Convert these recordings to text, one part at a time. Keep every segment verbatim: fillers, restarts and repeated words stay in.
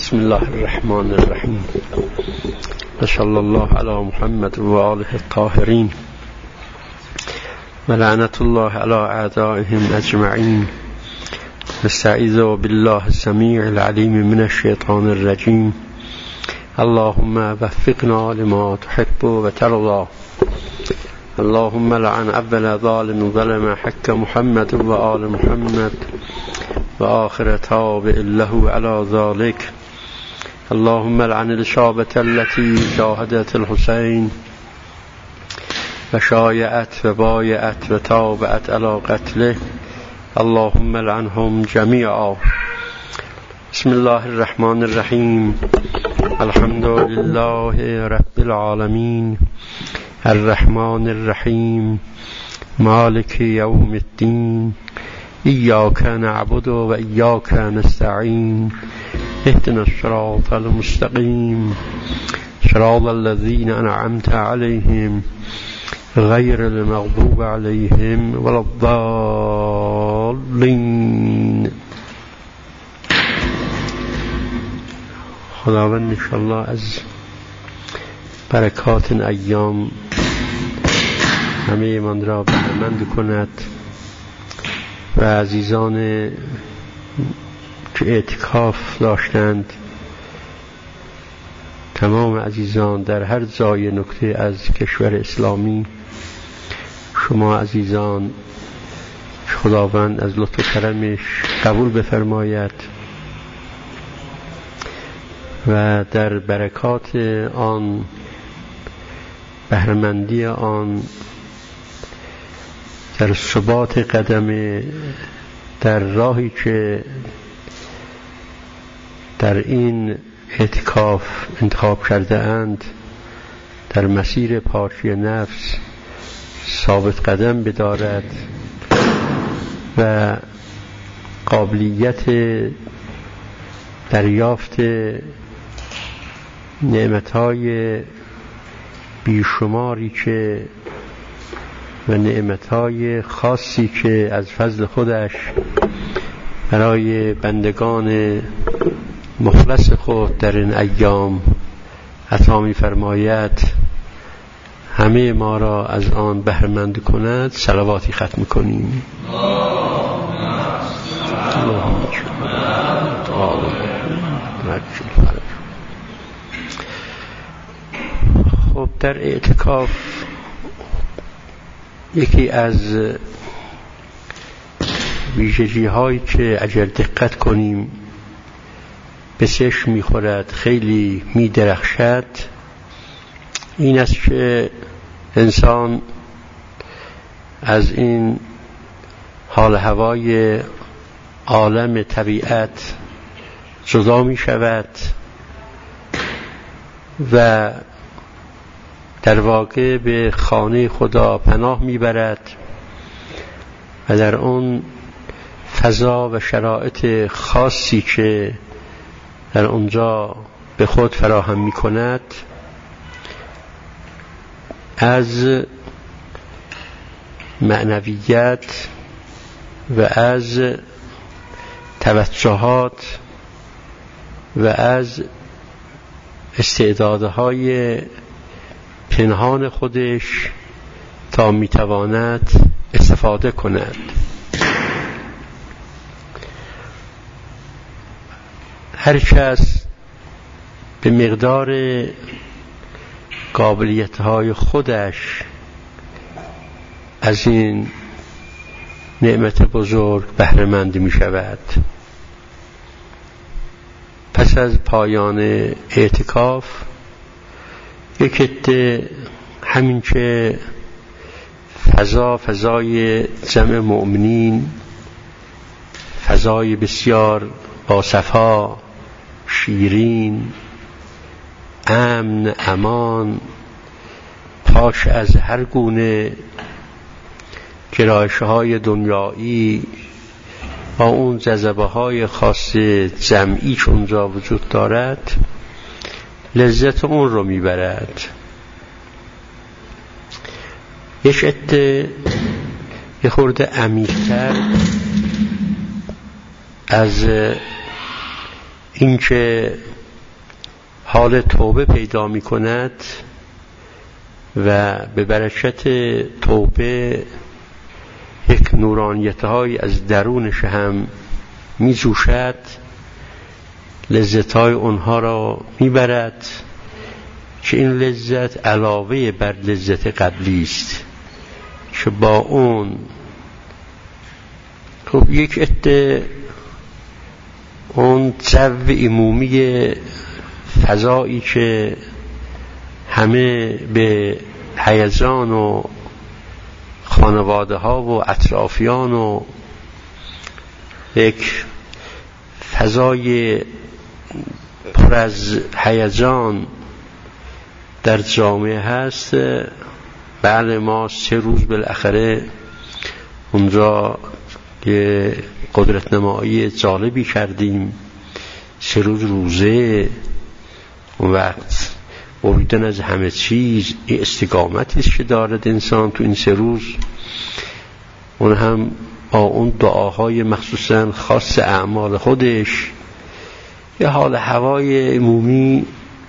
بسم الله الرحمن الرحیم و صلی الله علی محمد و آله الطاهرین و لعنت الله علی اعدائهم اجمعین. نستعیذ بالله السمیع العلیم من الشیطان الرجیم. اللهم وفقنا لما تحب و ترضى. اللهم لعن اول ظالم ظلم حق محمد و آل محمد و آخر تابع له على ذلك. اللهم لعن الشابة التي شاهدت الحسين و شایعت و بایعت و تابعت على قتله. اللهم لعنهم جميعا. بسم الله الرحمن الرحیم. الحمد لله رب العالمین الرحمن الرحیم مالک یوم الدین. ایاک نعبد و ایاک نستعین. اهدنا الصراط المستقیم صراط الذین انعمت علیهم غیر المغضوب علیهم ولا الضالین. خداوند انشاءالله از برکات این ایام همه من را بهره‌مند کند و عزیزان که اعتکاف داشتند، تمام عزیزان در هر جای نقطه از کشور اسلامی، شما عزیزان خداوند از لطف و کرمش قبول بفرماید و در برکات آن، بهره‌مندی آن، در ثبات قدم در راهی که در این اعتکاف انتخاب کرده اند، در مسیر پاکی نفس ثابت قدم بدارد و قابلیت دریافت نعمتهای بیشماری که و نعمتهای خاصی که از فضل خودش برای بندگان مخلص خود در این ایام عطا می فرماید، همه ما را از آن بهره‌مند کند. صلواتی ختم کنیم. خب، در اعتکاف یکی از ویژگی هایی که اگر دقت کنیم به چشم میخورد، خیلی میدرخشد، این است که انسان از این حال هوای عالم طبیعت جدا می شود و در واقع به خانه خدا پناه می برد و در اون فضا و شرایط خاصی که در اونجا به خود فراهم می کند، از معنویت و از توجهات و از استعدادهای پنهان خودش تا می تواند استفاده کند. هر کس به مقدار قابلیت‌های خودش از این نعمت بزرگ بهره‌مند می شود. پس از پایان اعتکاف یک عده، همین که فضا فضای جمع مؤمنین، فضای بسیار باصفا، شیرین، امن، امان، پاک از هر گونه گرایش‌های دنیایی، با اون جذبه‌های خاص جمعی که اونجا وجود دارد، لذت اون رو میبرد. یک عده یه خورده عمیق‌تر از اینکه حال توبه پیدا می کند و به برکت توبه یک نورانیت‌های از درونش هم می جوشد، لذت‌های اونها را می برد که این لذت علاوه بر لذت قبلی است که با اون خب یک عده اون جو عمومی فضایی که همه به هیجان و خانواده ها و اطرافیان و یک فضای پر از هیجان در جامعه هست. بله ما سه روز بالاخره اونجا یه قدرت نمایی جالبی کردیم، سه روز روزه، اون وقت بریدن از همه چیز این استقامتی است که دارد انسان تو این سه روز، اون هم با اون دعاهای مخصوصا خاص اعمال خودش، یه حال هوای عمومی.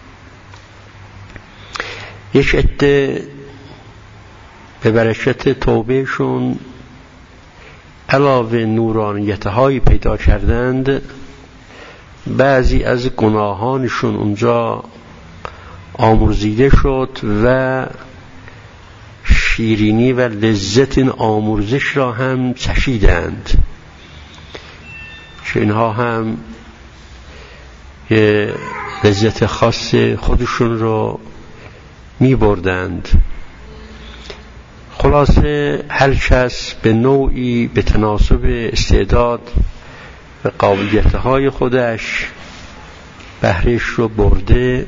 یک عده به برکت توبهشون علاوه نورانیت‌های پیدا کردند، بعضی از گناهانشون اونجا آمرزیده شد و شیرینی و لذت این آمرزش را هم چشیدند که اینها هم یه لذت خاص خودشون رو می بردند. خلاصه هر کس به نوعی به تناسب استعداد و قابلیت‌های خودش بهره‌اش رو برده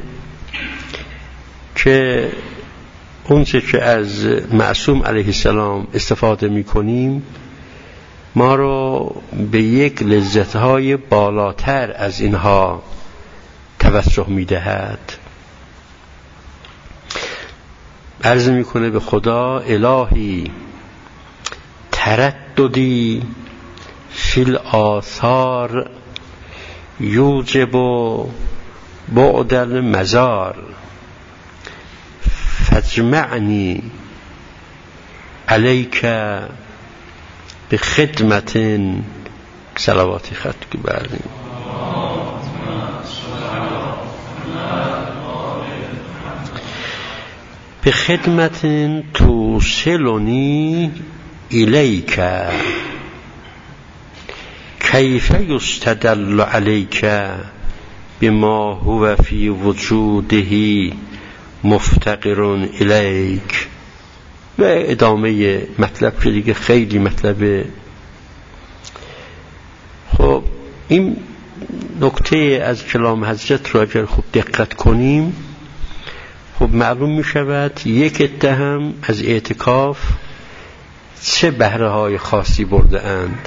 که اونچه که از معصوم علیه السلام استفاده می کنیم ما رو به یک لذت‌های بالاتر از اینها توجه می دهد. عرض می کنه به خدا الهی ترددی فی الآثار یوجب بعد المزار فاجمعنی علیک به خدمت صلواتی خط که بردیم به خدمت توصلنی الیک کیف یستدل علیک بما هو فی وجوده مفتقر الیک. و ادامه مطلب که دیگه خیلی مطلبه. خب این نکته از کلام حضرت را اگر خوب دقت کنیم خب معلوم می شود یک عده هم از اعتکاف چه بهره های خاصی برده اند.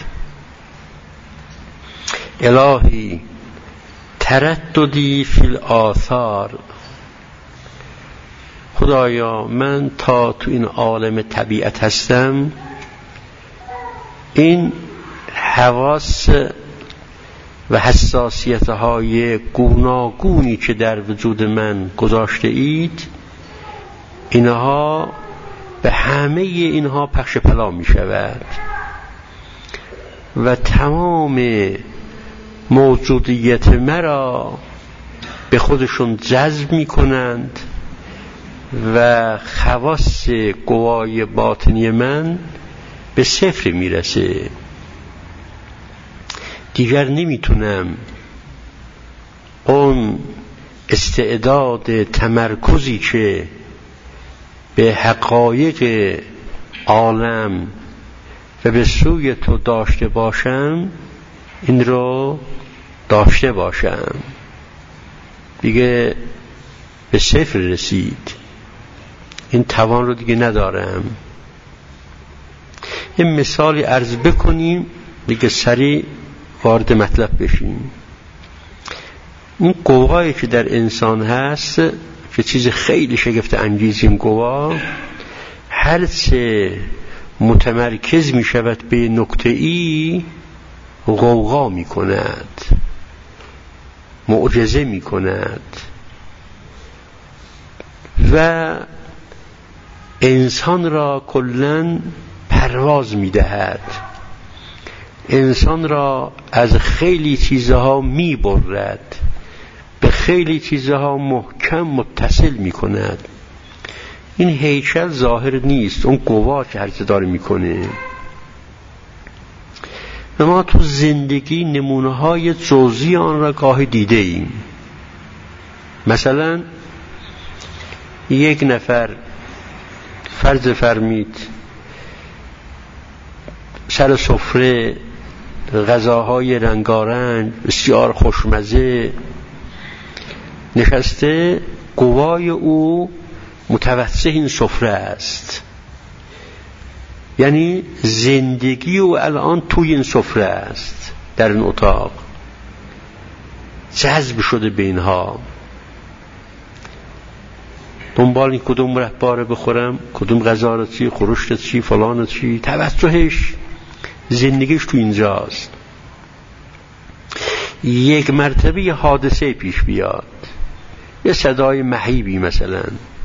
الهی ترددی فی الآثار، خدایا من تا تو این عالم طبیعت هستم این حواس و حساسیت های گوناگونی که در وجود من گذاشته اید اینها به همه اینها پخش پلا می شود و تمام موجودیت مرا به خودشون جذب می کنند و خواص قوای باطنی من به صفر می رسه. دیگر نمیتونم اون استعداد تمرکزی که به حقایق عالم و به سوی تو داشته باشم این رو داشته باشم. دیگه به صفر رسید، این توان رو دیگه ندارم. یه مثالی عرض بکنیم دیگه سریع وارد مطلب بشیم. این قوایی که در انسان هست که چیز خیلی شگفت انگیزیم، قوا هرچه متمرکز می شود به نقطه ای غوغا می کند، معجزه می کند. و انسان را کلاً پرواز می‌دهد، انسان را از خیلی چیزها می‌برد، به خیلی چیزها محکم متصل می‌کند. این هیکل ظاهر نیست، اون قوا که هرچه داره می‌کنه. و ما تو زندگی نمونه‌های جزئی آن را گاهی دیده ایم. مثلا یک نفر فرض فرمید سر سفره غذاهای رنگارنگ بسیار خوشمزه نشسته، قوای او متوسط این سفره است، یعنی زندگی او الان توی این سفره است، در این اتاق جذب شده به اینها، دنبال این کدوم مربا رو بخورم، کدوم غذا رو چی، خورشت چی، فلان چی، توجهش زندگیش تو اینجاست. یک مرتبه یه حادثه پیش بیاد، یه صدای مهیبی مثلا،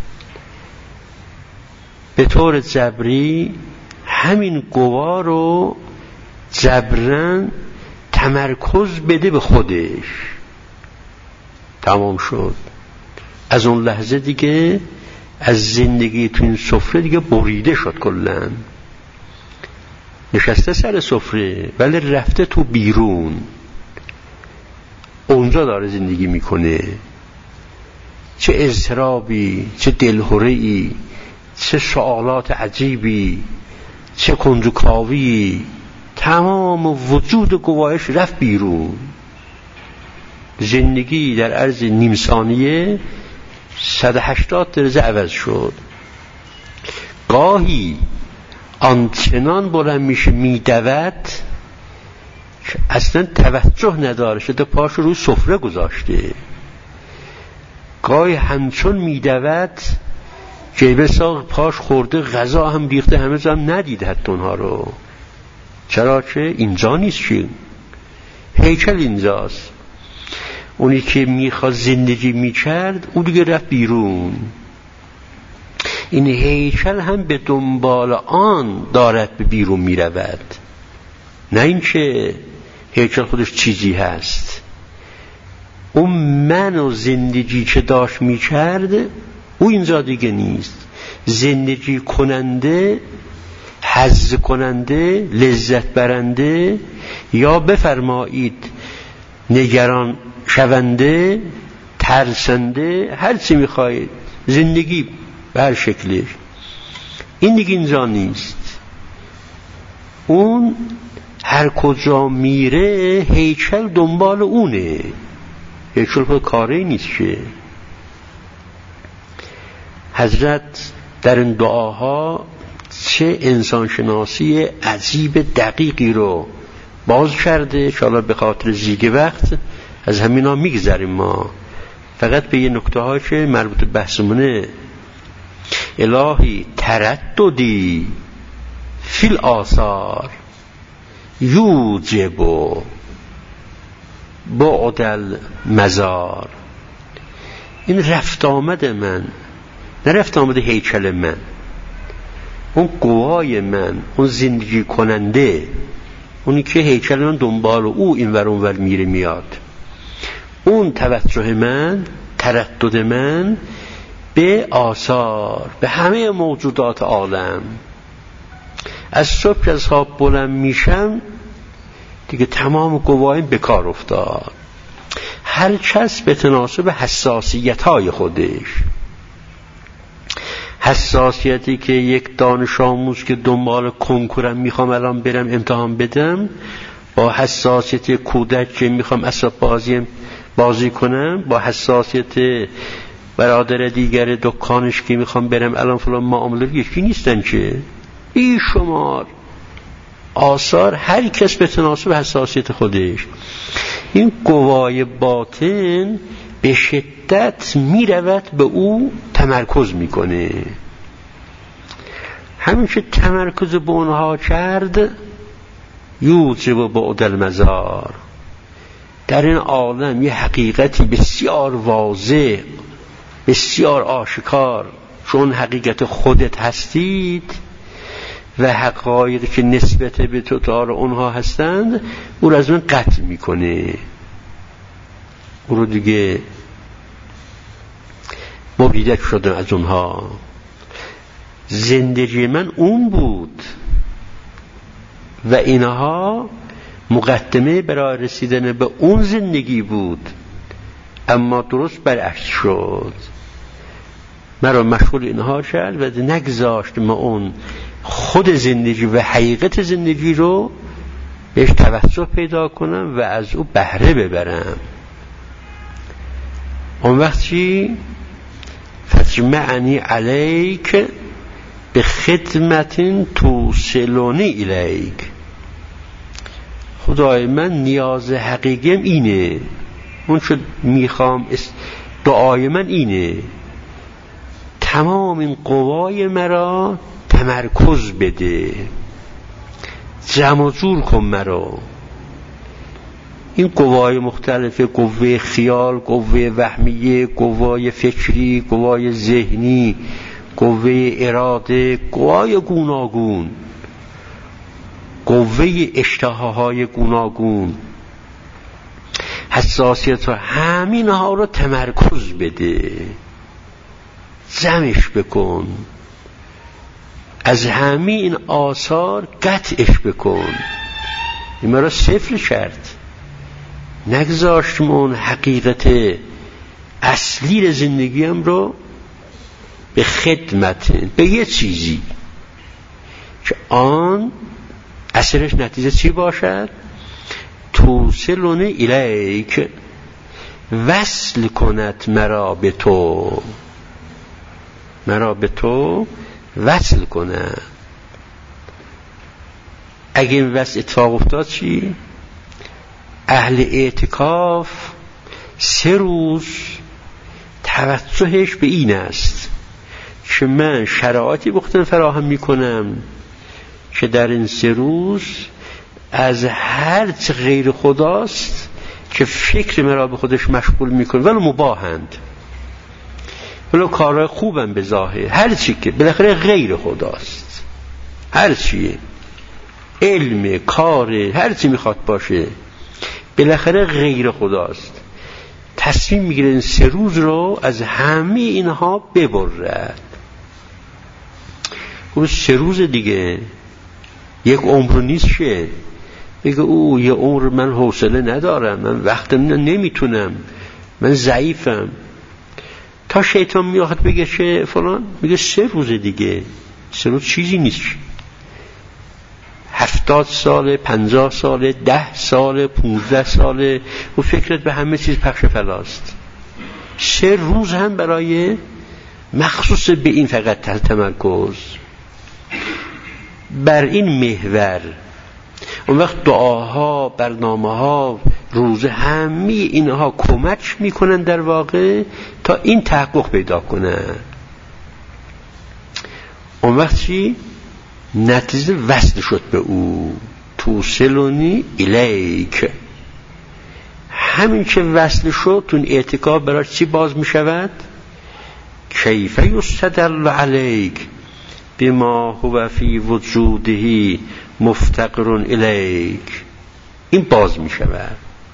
به طور جبری همین قوا رو جبران تمرکز بده به خودش، تمام شد. از اون لحظه دیگه از زندگی تو این سفره دیگه بریده شد کلاً. نشسته سر سفره ولی رفته تو بیرون، اونجا داره زندگی میکنه. چه اضطرابی، چه دلهره‌ای، چه سوالات عجیبی، چه کنجکاوی، تمام وجود گواهش رفت بیرون. زندگی در عرض نیم ثانیه صد و هشتاد درجه عوض شد. گاهی آنچنان بلند میشه میدود که اصلا توجه نداره، شده پاش رو سفره گذاشته. گاهی همچون میدود جیبه ساق پاش خورده، غذا هم ریخته، همه زم ندید حتی اونها رو. چرا که اینجا نیست، چی هیکل اینجاست. اونی که میخواد زندگی میکرد اون دیگه رفت بیرون. این هیکل هم به دنبال آن دارد به بیرون میرود، نه این که هیکل خودش چیزی هست. اون من و زندگی که داشت میکرد او اینجا دیگه نیست. زندگی کننده، حظ کننده، لذت برنده، یا بفرمایید نگران شونده، ترسنده، هر چی میخواید، زندگی به هر شکلش، این دیگه اینجا نیست. اون هر کجا میره هیکل دنبال اونه، هیکل خود کاری نیست که. حضرت در این دعاها چه انسانشناسی عجیب دقیقی رو باز کرده، شاید به خاطر زیگ وقت از همینا میگذریم. ما فقط به یه نکته ها که مربوط به بحثمونه. الهی ترددی فی الآثار یوجب بعد المزار. این رفت آمد من، نه رفت آمد هیکل من، اون قوای من، اون زندگی کننده، اونی که هیکل من دنبال او این ور اون ور میره میاد، اون توجه من، تردد من به آثار، به همه موجودات عالم. از صبح که از خواب بلند میشم دیگه تمام قوایم به کار افتاد. هر کس به تناسب حساسیت های خودش. حساسیتی که یک دانش آموز که دنبال کنکورم میخوام الان برم امتحان بدم، با حساسیت کودک که میخوام اسباب بازی بازی کنم، با حساسیت برادر دیگر دکانش که میخوام برم الان فلان معامله، یکی نیستن که. بی شمار آثار، هر کس به تناسب حساسیت خودش. این قوای باطن به شدت میرود به او تمرکز میکنه. همین که تمرکز به اونها کرد یوجب بعد المزار. در این عالم یه حقیقتی بسیار واضح بسیار آشکار، چون حقیقت خودت هستید و حقایقی که نسبت به تو تعالی اونها هستند او را از من قطع میکنه، او رو دیگه مبیدت شدم از اونها. زندگی من اون بود و اینها مقدمه برای رسیدن به اون زندگی بود، اما درست برعکس شد، مرا مشغول اینها کرد و نگذاشت ما اون خود زندگی و حقیقت زندگی رو بهش توسط پیدا کنم و از او بهره ببرم. اون وقتی فجمعنی علیک به خدمت توصلونی الیک، خدای من نیاز حقیقیم اینه، اون چه میخوام دعای من اینه، تمام این قوای مرا تمرکز بده، جمع جور کن مرا. این قوای مختلف، قوه خیال، قوه وهمیه، قوای فکری، قوای ذهنی، قوه اراده، قوای گوناگون، قوه اشتهاهای گوناگون، حساسیت ها، همین ها رو تمرکز بده، جمعش بکن، از همین این آثار قطعش بکن. این مرا صفر کرد، نگذاشتم اون حقیقت اصلی زندگیم رو به خدمت، به یه چیزی که آن اثرش نتیجه چی باشد؟ توصلون الیک، وصل کند مرا به تو، مرا به تو وصل کند. اگه این وصل اتفاق افتاد چی؟ اهل اعتکاف سه روز توجهش به این است که من شرایطی بختن فراهم میکنم که در این سه روز از هر چه غیر خداست که فکر مرا به خودش مشغول میکنه، ولو مباهند، ولو کارهای خوبم به ظاهر، هر چی که بالاخره غیر خداست، هر چیه، علم، کار، هر چی میخواد باشه بالاخره غیر خداست، تصمیم میگیره این سه روز رو از همه اینها ببرد. اون سه روز دیگه یک عمر نیست شه، بگه او یه عمر من حوصله ندارم، من وقتم نمیتونم، من ضعیفم. تا شیطان میاد بگه چه فلان، میگه سه روز دیگه، سه روز چیزی نیست، هفتاد سال، پنجاه سال، ده سال، پونزده سال، و فکرت به همه چیز پخش فلاست. سه روز هم برای مخصوص به این فقط تمرکز بر این محور. اون وقت دعاها، برنامه‌ها، روزه، همه اینها کمک میکنن در واقع تا این تحقق پیدا کنن. اون وقت چی؟ نتیجه وصل شد به او، توصلونی الیک. همین که وصل شد تون اعتکاف برای چی باز می شود؟ کیف یستدل علیک بما هو فی وجوده مفتقر الیک. این باز می شود.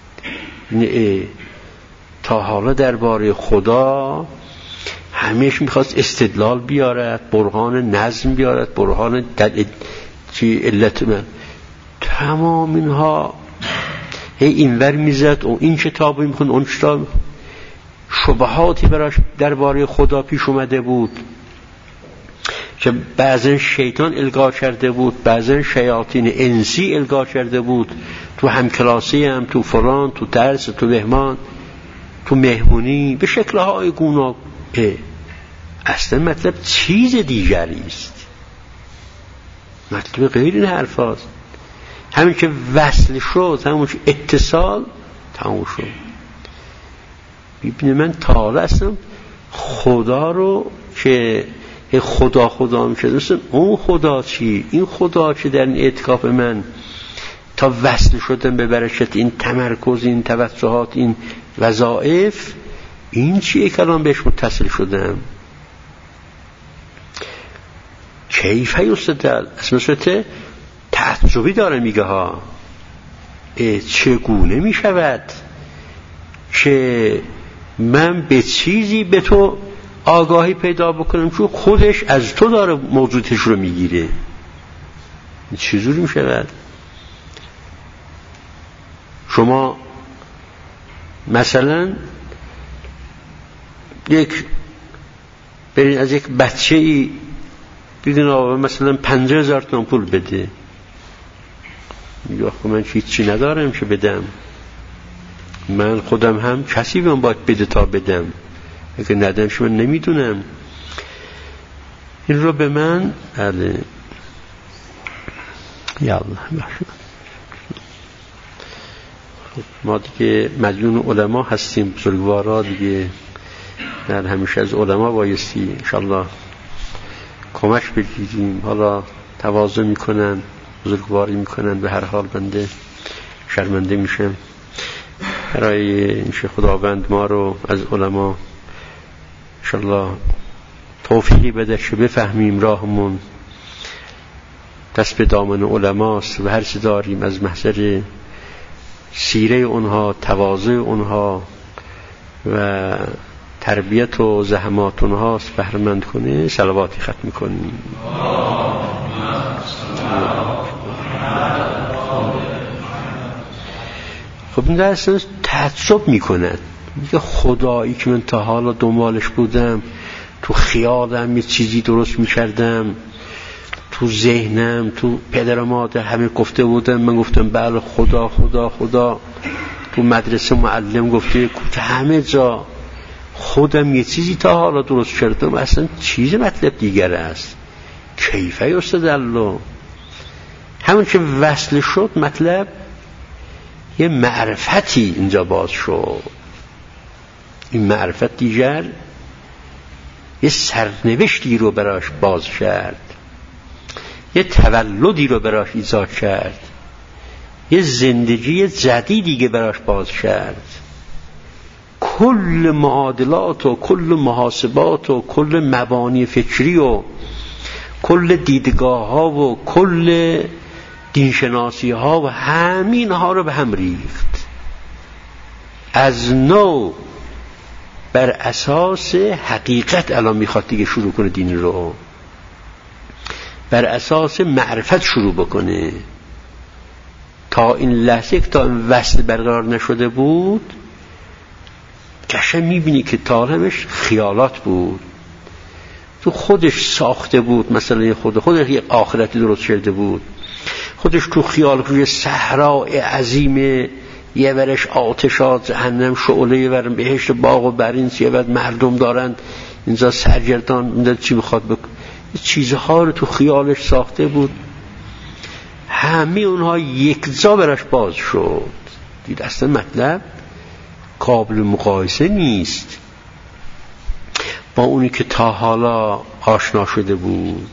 تا حالا درباره خدا همیشه میخواست استدلال بیارد، برهان نظم بیارد، برهان دل... چی علت من، تمام اینها هی اینور میزد و این کتاب میخوند، اون کتاب، شبهاتی براش درباره خدا پیش اومده بود که بعضن شیطان القا کرده بود، بعضن شیاطین انسی القا کرده بود، تو همکلاسی هم، تو فلان، تو درس، تو مهمان، تو مهمونی، به شکلهای گوناگون. اصلا مطلب چیز دیگری است، مطلب غیر این حرف هاست. همین که وصل شد، همون که اتصال تموم شد. ببینه من تا حالا اصلا خدا رو که خدا خدا میشه، اون خدا چی؟ این خدا چی در این اعتکاف من تا وصل شدن به برکت این تمرکز، این توجهات، این وظایف، این چیه کلام بهش متصل شدم؟ کیفه یستدل، اسم صورت تعجبی داره میگه ها، چگونه میشود که من به چیزی به تو آگاهی پیدا بکنم چون خودش از تو داره موجودش رو میگیره؟ چجوری میشود؟ شما مثلا یک برین از یک بچه ای بگین آقا مثلا پنجاه هزار تومان پول بده، میگه آخه من هیچی ندارم که بدم، من خودم هم کسی بهم باید بده تا بدم، اگه ندم شما نمیدونم. این رو به من بله یا الله ما دیگه مدیون علما هستیم، بزرگوارا دیگه، در همیشه از علما بایستی انشالله کمک بگیریم. حالا تواضع میکنن، بزرگواری میکنن، به هر حال بنده شرمنده میشم برای اینکه خداوند ما رو از علما انشالله توفیقی بده که بفهمیم راهمون دست به دامن علماست و هر چی داریم از محضر سیره اونها، تواضع اونها و تربیت و زحمات اونهاست بهره‌مند کنه. صلواتی ختم میکنیم. خب این درست تعجب میکند، میگه خدایی که من تا حالا دنبالش بودم، تو خیالم یه چیزی درست میکردم، تو ذهنم، تو پدر و مادر همه گفته بودم، من گفتم بله خدا خدا خدا، تو مدرسه معلم گفته، تو همه جا خودم یه چیزی تا حالا درست کردم، اصلا چیز مطلب دیگر است. کیفه یستدل، همون که وصل شد مطلب یه معرفتی اینجا باز شد. این معرفت دیگر یه سرنوشتی رو براش باز کرد، یه تولدی رو براش ایجاد کرد، یه زندگی جدیدی که براش باز کرد. کل معادلات و کل محاسبات و کل مبانی فکری و کل دیدگاه ها و کل دینشناسی ها و همین ها رو به هم ریخت. از نو بر اساس حقیقت الان میخواد دیگه شروع کنه دین رو، بر اساس معرفت شروع بکنه. تا این لحظه که تا این وصل برقرار نشده بود کشه میبینی که تارمش خیالات بود، تو خودش ساخته بود، مثلا خود خودش یک آخرتی درست کرده بود، خودش تو خیال روی صحرای عظیم یه ورش آتشات جهنم، شعله یه ورم بهشت باغ و برین، یه ور مردم دارن اینجا سرگردان میدن چی بخواد بکن، چیزها رو تو خیالش ساخته بود. همه اونها یک جا براش باز شد، دید اصلا مطلب قابل مقایسه نیست با اونی که تا حالا آشنا شده بود.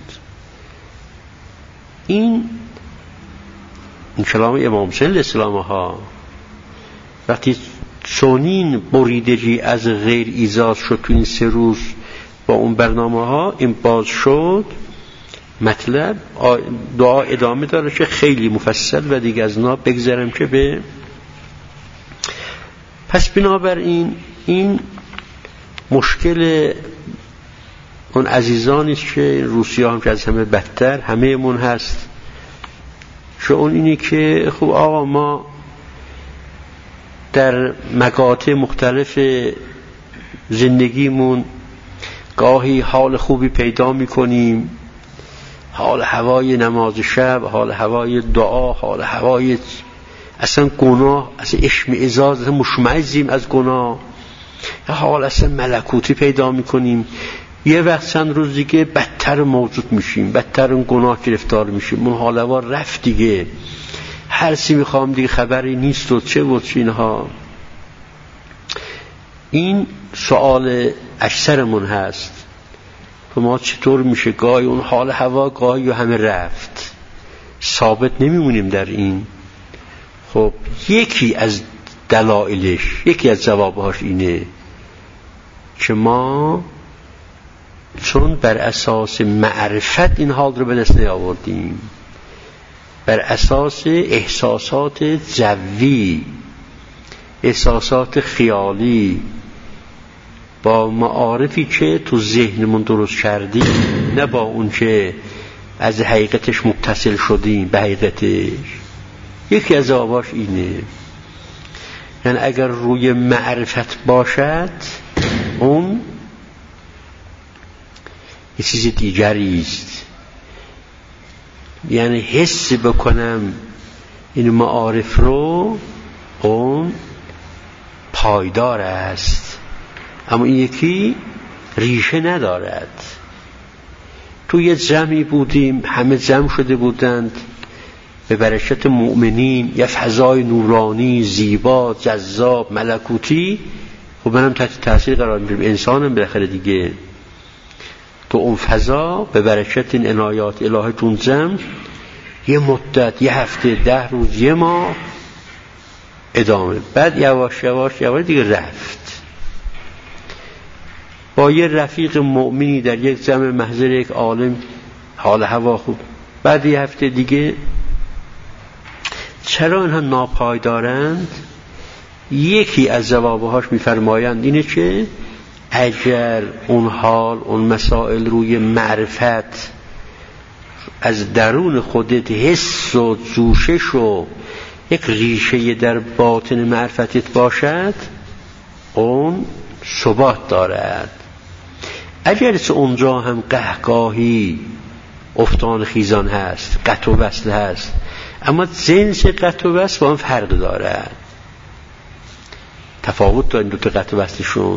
این این کلام امام حسین علیه السلام ها وقتی چونین بریدگی از غیر ایجاد شد تو این سه روز با اون برنامه ها، این باز شد مطلب. دعا ادامه داره که خیلی مفصل و دیگه از نا بگذارم که به پس بنابراین این مشکل اون عزیزانی است که روسیه هم که از همه بدتر همه من هست، که اون اینی که خب آقا ما در مقاطع مختلف زندگیمون گاهی حال خوبی پیدا میکنیم، حال هوای نماز شب، حال هوای دعا، حال هوای اصلا گناه، اصلا اشمئزاز، اصلا مشمئزیم از گناه، حال اصلا ملکوتی پیدا میکنیم. یه وقت چند روز دیگه بدتر موجود میشیم، بدتر اون گناه گرفتار میشیم، اون حال هوا رفت دیگه، هر چی میخوام دیگه خبری نیست و چه و چه اینها. این سوال اکثرمون هست که ما چطور میشه گاهی اون حال هوا گاهی همه رفت، ثابت نمیمونیم در این. خب یکی از دلایلش، یکی از جوابهاش اینه که ما چون بر اساس معرفت این حال رو به دست نیاوردیم، بر اساس احساسات جوی، احساسات خیالی، با معارفی که تو ذهنمون درست کردیم، نه با اون که از حقیقتش متصل شدیم به حقیقتش. یکی از آواش اینه، یعنی اگر روی معرفت باشد اون یه چیز دیگری است، یعنی حس بکنم این معارف رو، اون پایدار است. اما این یکی ریشه ندارد. تو یه جمعی بودیم، همه جمع شده بودند به برکت مؤمنین، یه فضای نورانی زیبا جذاب ملکوتی. خب منم تحت تاثیر قرار میگیرم، انسانم بالاخره دیگه. تو اون فضا به برکت این عنایات الهی تون جمع یه مدت، یه هفته، ده روز، یه ماه ادامه. بعد یواش یواش یواش دیگه رفت. با یه رفیق مؤمنی در یک جمع محضر یک عالم، حال هوا خوب. بعد یه هفته دیگه چرا اینها ناپایدارند؟ یکی از جوابهاش میفرمایند اینه که اگر اون حال، اون مسائل روی معرفت از درون خودت حس و جوشش و یک ریشه در باطن معرفتت باشد، اون ثبات دارد. اگرچه اونجا هم قهقاهی افتان خیزان هست، قطع و وصل هست، اما جنس قطع و وصل با هم فرق دارد، تفاوت دارن دو تا قطع و وصلشون.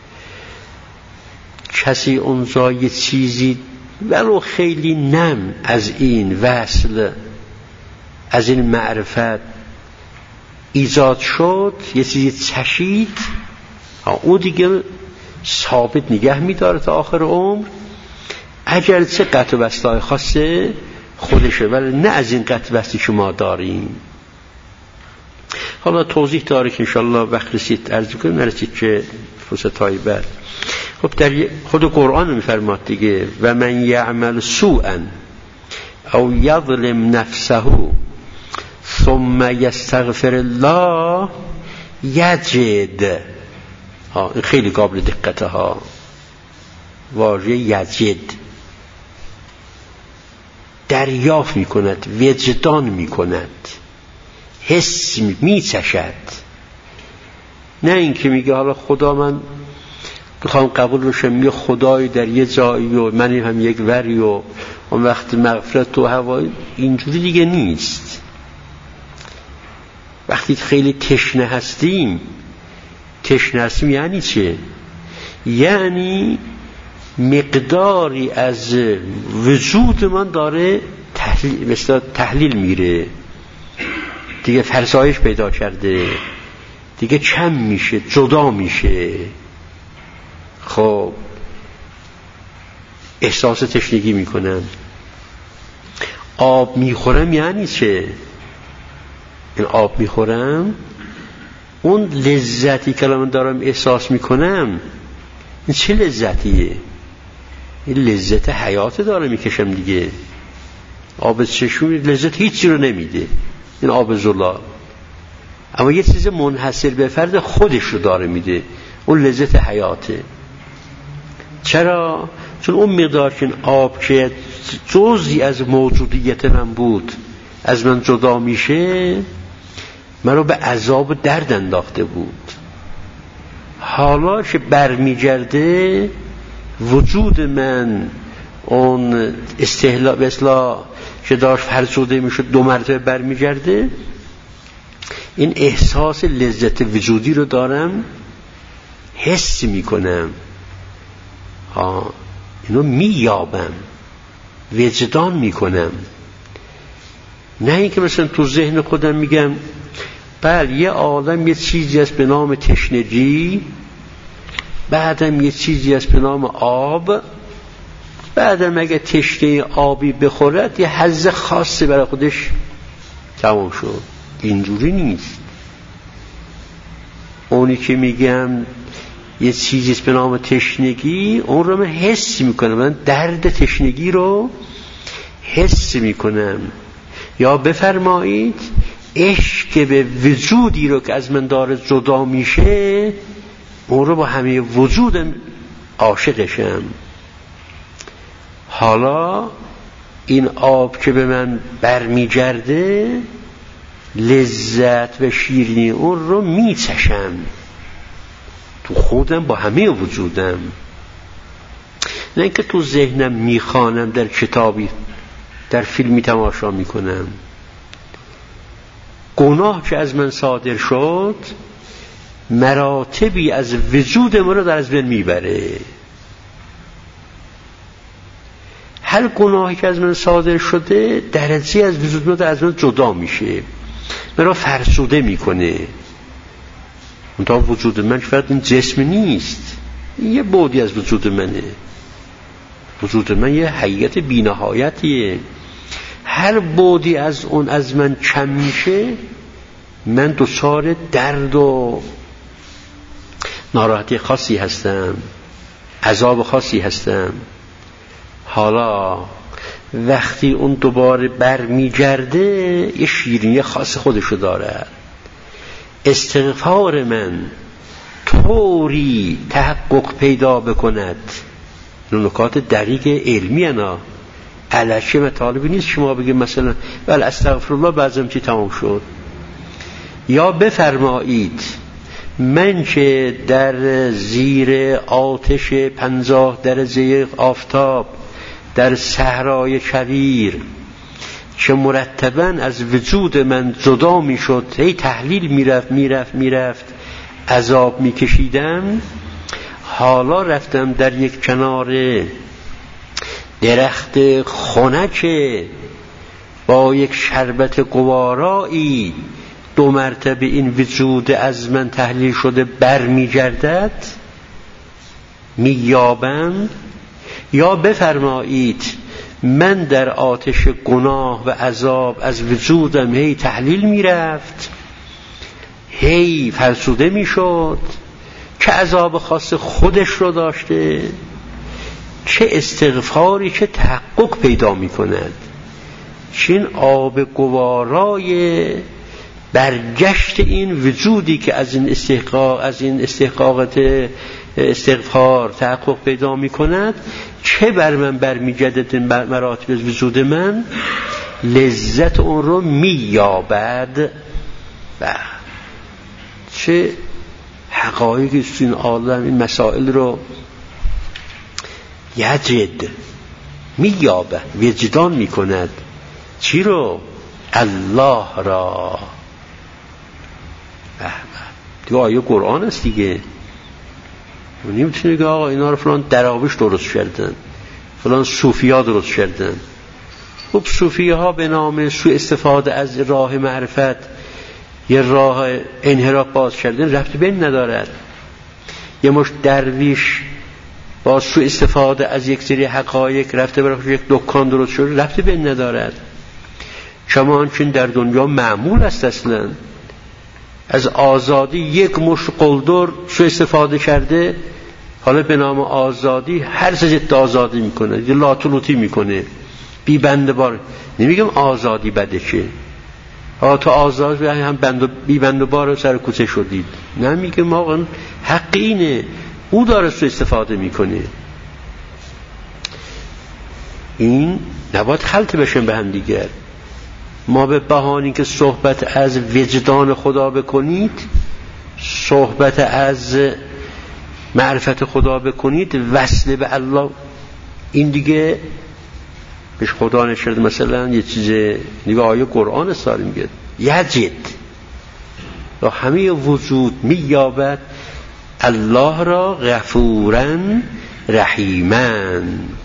کسی اونجا یه چیزی ولو خیلی نم از این وصل، از این معرفت ایجاد شد، یه چیزی چشید، او دیگه ثابت نگه میداره تا آخر عمر، اگرچه قطع و وصلای خاصه خودشه، ولی نه از این قطع و وصلی که ما داریم. حالا توضیح داره که انشاءالله وقت رسید عرض کنیم، نرسید که فرصت های بعد. خب در خود قرآن میفرماد دیگه، و من یعمل سوءا او یظلم نفسه ثم یستغفر الله یجد. ها این خیلی قابل دقته ها، واژه یجد، دریافت میکند، وجدان میکند، حس میچشد. نه اینکه میگه حالا خدا من بخوام قبول بشم یه خدای در یه جایی و من هم یک وری و اون وقت مغفرت و هوای، اینجوری دیگه نیست. وقتی خیلی تشنه هستیم، تشنه هستیم یعنی چه؟ یعنی مقداری از وجود من داره تحلیل, مثلا تحلیل میره دیگه، فرسایش پیدا کرده دیگه، کم میشه، جدا میشه. خب احساس تشنگی میکنم. آب میخورم یعنی چه؟ این آب میخورم، اون لذتی که من دارم احساس میکنم، این چه لذتیه؟ این لذت حیات داره میکشم دیگه. آب چشمی لذت هیچی رو نمیده، این آب زلال، اما یه چیز منحصر به فرد خودش رو داره میده، اون لذت حیاته. چرا؟ چون اون مقدار که آب که جزئی از موجودیت من بود از من جدا میشه، من رو به عذاب و درد انداخته بود. حالا که برمیگرده وجود من، اون استحلا به اصلاح که داشت فرسوده میشد، دو مرتبه برمیگرده، این احساس لذت وجودی رو دارم، حس میکنم، ها اینو مییابم، وجدان میکنم. نه اینکه مثلا تو ذهن خودم میگم بله یه عالم یه چیزی هست به نام تشنگی، بعدم یه چیزی هست به نام آب، بعدم اگه تشنه آبی بخورد یه حظ خاصی برای خودش تمام شد. اینجوری نیست. اونی که میگم یه چیزیست به نام تشنگی، اون رو من حس میکنم، من درد تشنگی رو حس میکنم. یا بفرمایید عشق به وجودی رو که از من داره جدا میشه، اون رو با همه وجودم عاشقشم. حالا این آب که به من برمیگرده، لذت و شیرینی اون رو میچشم تو خودم با همه وجودم، نه اینکه تو ذهنم میخوانم، در کتابی در فیلمی تماشا میکنم. گناه که از من صادر شد مراتبی از وجود من رو در از بین میبره. هر گناهی که از من صادر شده درجه از وجود من از من جدا میشه، من رو فرسوده میکنه. منتها وجود من فقط این جسم نیست، این یه بعدی از وجود منه. وجود من یه حقیقت بی‌نهایتیه. هر بعدی از اون از من کم میشه، من دچار درد و ناراحتی خاصی هستم، عذاب خاصی هستم. حالا وقتی اون دوباره بر میگرده یه شیرینی خاص خودشو داره. استغفار من طوری تحقق پیدا بکند، نکات دقیق علمی انا علشه مطالبی نیست شما بگید مثلا ولی استغفرالله بعضم چی تمام شد. یا بفرمایید من که در زیر آتش پنجاه درجه آفتاب در صحرای کویر که مرتباً از وجود من جدا می شد، هی تحلیل می رفت می رفت می رفت عذاب می کشیدم، حالا رفتم در یک کنار درخت خنک با یک شربت گوارایی دو مرتبه این وجود از من تحلیل شده بر می گردد، می یابم. یا بفرمایید من در آتش گناه و عذاب از وجودم هی تحلیل می رفت، هی فرسوده می شد، چه عذاب خاص خودش رو داشته، چه استغفاری که تحقق پیدا می کند، چین آب گوارای برگشت این وجودی که از این استحقاق از این استحقاقات استغفار تحقق پیدا می کند، چه بر من برمیگردد مراتب از وجود من، لذت اون رو می یابد. و چه حقایقی است این عالم، این مسائل رو یجد می یابد، وجدان می کند. چی رو؟ الله را. دیگه آیه قرآن است دیگه. نمیتونه که آقا اینا رو فلان دراویش درست کردن، فلان صوفی ها درست کردن. خب صوفی ها به نام سوء استفاده از راه معرفت یه راه انحراف باز کردن، ربطی به این ندارد. یه مش درویش با سوء استفاده از یک سری حقایق رفته برای یک دکان درست شده، ربطی به این ندارد. چون در دنیا معمول است اصلا از آزادی یک مش قلدر سوء استفاده کرده، حالا به نام آزادی هر ضد آزادی میکنه، یه لاتولوتی میکنه، بی بنده بار. نمیگم آزادی بده که ها تو آزاد هم بند بی بنده بار سر کوچه شدید، نه، میگم آقا حق اینه، او داره سوء استفاده میکنه. این نباید خلط بشن به هم دیگر. ما به بهانه که صحبت از وجدان خدا بکنید، صحبت از معرفت خدا بکنید، وصل به الله، این دیگه بهش خدا نشرد. مثلا یه چیز دیگه آیه قرآن ساری میگه یجد و همه وجود مییابد الله را غفورا رحیما.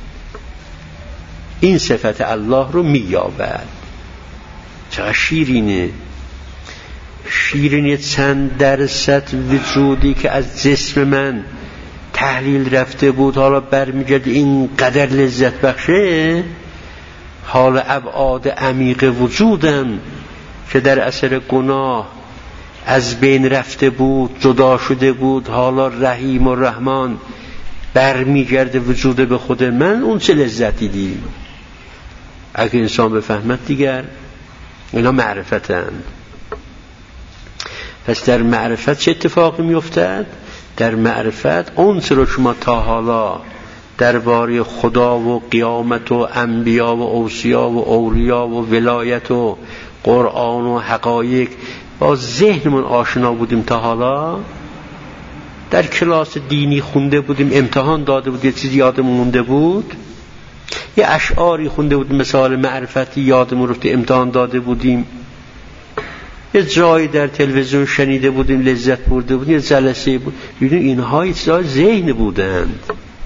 این صفت الله رو مییابد. چقدر شیرینه، شیرینه. چند درصد وجودی که از جسم من تحلیل رفته بود حالا برمیگرده این قدر لذت بخشه. حالا ابعاد عمیق وجودم که در اثر گناه از بین رفته بود، جدا شده بود، حالا رحیم و رحمان برمیگرده وجود به خود من، اون چه لذتی دیم. اگه انسان بفهمد دیگر اینا معرفتند. پس در معرفت چه اتفاقی میافتد؟ در معرفت اون چه رو شما تا حالا درباره خدا و قیامت و انبیا و اوصیا و اولیا و ولایت و قرآن و حقایق با ذهنمون آشنا بودیم، تا حالا در کلاس دینی خونده بودیم، امتحان داده بود، یه چیزی یادمون مونده بود، یه اشعاری خونده بودیم مثال معرفتی یادمون رفته، امتحان داده بودیم، یه جایی در تلویزیون شنیده بودیم لذت برده بودیم، یه جلسه بود. ببینید اینها یه چیزای ذهن بودند.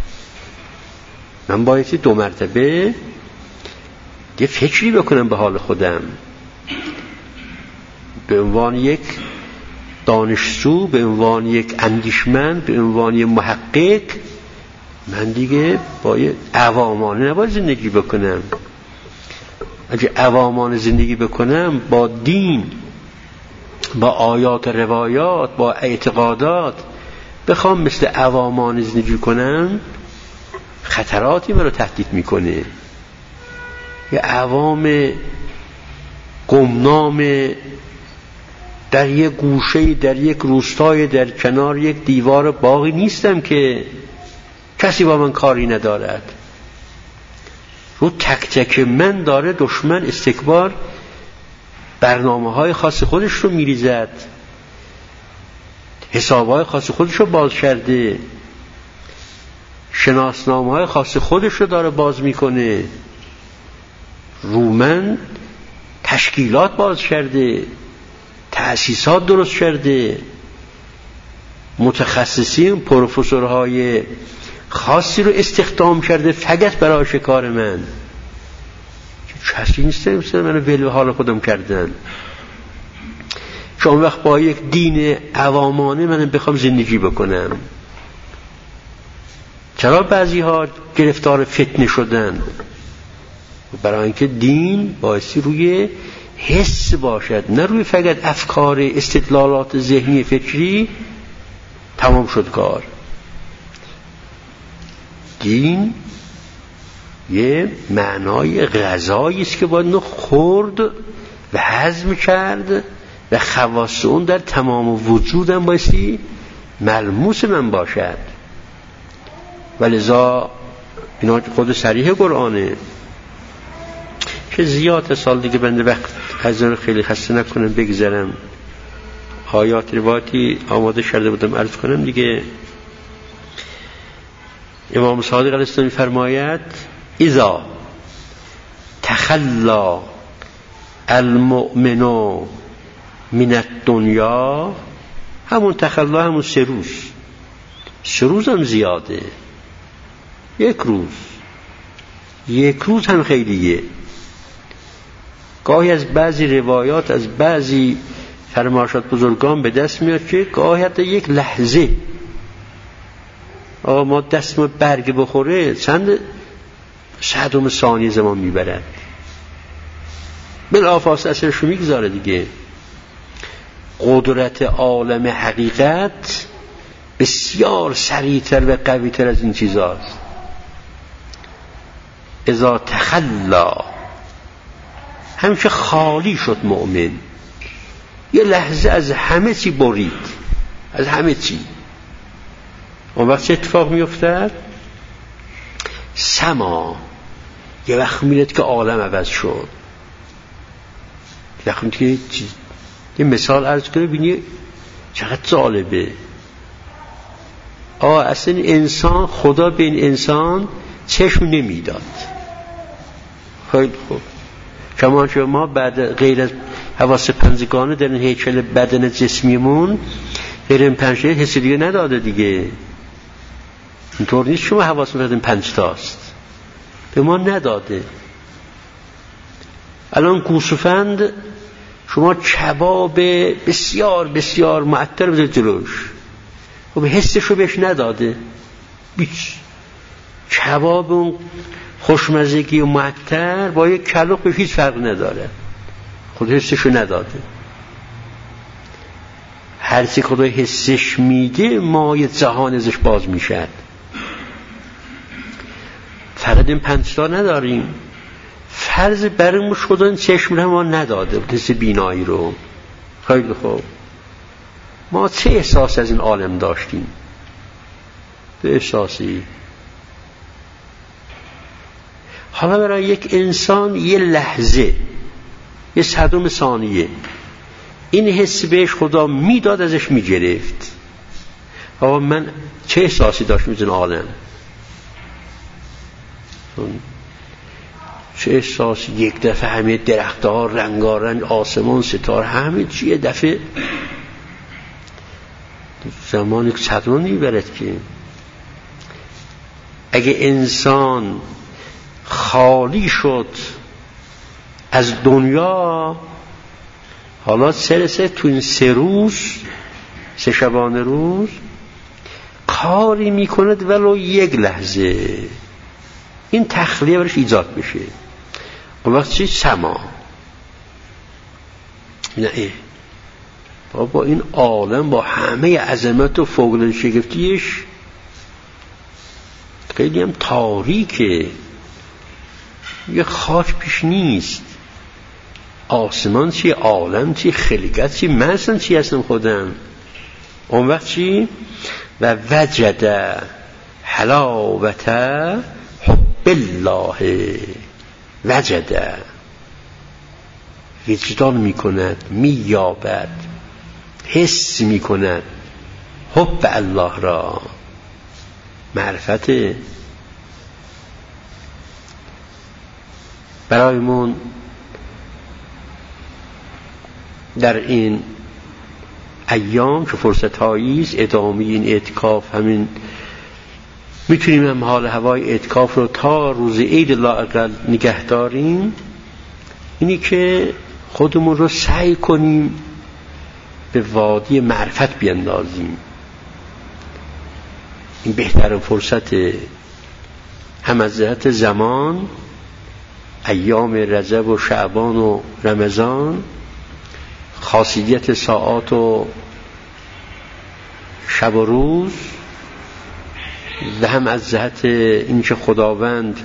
من باید دو مرتبه یه فکری بکنم به حال خودم، به عنوان یک دانشجو، به عنوان یک اندیشمند، به عنوان یک محقق. من دیگه باید عوامانه نباید زندگی بکنم. اگه عوامانه زندگی بکنم، با دین، با آیات و روایات، با اعتقادات بخوام مثل عوامانه زندگی کنم، خطراتی من رو تهدید میکنه. یه عوام گمنام در یک گوشه، در یک روستای، در کنار یک دیوار باغی نیستم که کسی با من کاری ندارد. رو تک تک من داره دشمن استکبار برنامه های خاص خودش رو میریزد، حساب های خاص خودش رو باز کرده، شناسنامه های خاص خودش رو داره باز میکنه، رو من تشکیلات باز کرده، تأسیسات درست کرده، متخصصین پروفسورهای خاصی رو استخدام کرده فقط برای شکار من. کسی نیست مثل من ول به حال خودم کردن. چون وقت با یک دین عوامانه من بخوام زندگی بکنم، چرا بعضی ها گرفتار فتنه شدن؟ برای اینکه دین بایستی روی حس باشد، نه روی فقط افکار استدلالات ذهنی فکری. تمام شد کار. دین یه معنای غذایی است که باید نو خورد و هضم کرد و خواص اون در تمام وجودم بایستی ملموس من باشد. ولذا اینا خود صریح قرآنه که زیاد سال دیگه بنده وقت از اون خیلی خسته نکنم بگذارم. آیات روایتی آماده کرده بودم عرض کنم دیگه. امام صادق علیه السلام فرماید اذا تخلا المؤمن من الدنیا، همون تخلا همون سه روز، سه روز هم زیاده، یک روز یک روز هم خیلیه. گاهی از بعضی روایات، از بعضی فرمایشات بزرگان به دست میاد که گاهی حتی یک لحظه آقا ما دستم برگ بخوره چند صدم ثانیه زمان میبرد، بلافاصله اثرشو میگذاره دیگه. قدرت عالم حقیقت بسیار سریعتر و قویتر از این چیزاست. اذا تخلا، همیشه خالی شد مؤمن، یه لحظه از همه چی برید، از همه چی. اون وقت چه اتفاق میافتد؟ سما، یه وقت میرد که عالم عوض شد. وقتی که یه مثال عرض کنه بینی چقدر جالبه. آه اصلا انسان، خدا به این انسان چشم نمیداد. خیلی خوب، کمان که ما بعد غیر از حواس پنجگانه در این هیکل بدن جسمیمون غیر این پنج حسی دیگه نداده دیگه. اینطور نیست شما حواس بدن پنج تاست، به ما نداده. الان گوسفند شما کباب بسیار بسیار معطر بذارید جلوش، خب حسشو بهش نداده. بیچ کباب اون خوشمزگی و معطر با یک کلوخ به هیچ فرق نداره، خود حسشو نداده. هرچی خدا حسش میده مایه جهان ازش باز میشد. فقط این پنجتا نداریم، فرض برمون خدا این چشم رو ما نداده، حس بینایی رو. خیلی خوب، ما چه احساس از این عالم داشتیم؟ به احساسی. حالا برای یک انسان یه لحظه، یه صدم ثانیه این حس بهش خدا میداد، ازش میگرفت. آقا من چه احساسی داشتم از این عالم؟ چه احساسی؟ یک دفعه همه درخت‌ها رنگارنگ، آسمان، ستاره، همه چی یه دفعه. زمانی که صدمه میبرد که اگه انسان خالی شد از دنیا، حالا سه سه تو این سه روز، سه شبانه روز کاری میکند ولو یک لحظه این تخلیه برش ایجاد بشه. اون وقت چی؟ سما. نه بابا این عالم با همه عظمت و فوق‌العاده شگفتیش خیلی هم تاریکه، یه خاک پیش نیست. آسمان چی؟ عالم چی؟ خلقت چی؟ من اصلا چی هستم خودم؟ اون وقت چی؟ و وجد حلاوت حب الله، وجد وجدان میکند، مییابد، حس میکند حب الله را، معرفت. برایمون در این ایام که فرصت هاییست، ادامه این اعتکاف، همین میتونیم هم حال هوای اعتکاف رو تا روز عید لااقل نگه داریم، اینی که خودمون رو سعی کنیم به وادی معرفت بیندازیم. این بهترین فرصت، هم از جهت زمان، ایام رجب و شعبان و رمضان، خاصیت ساعات و شب و روز، و هم از جهت اینکه خداوند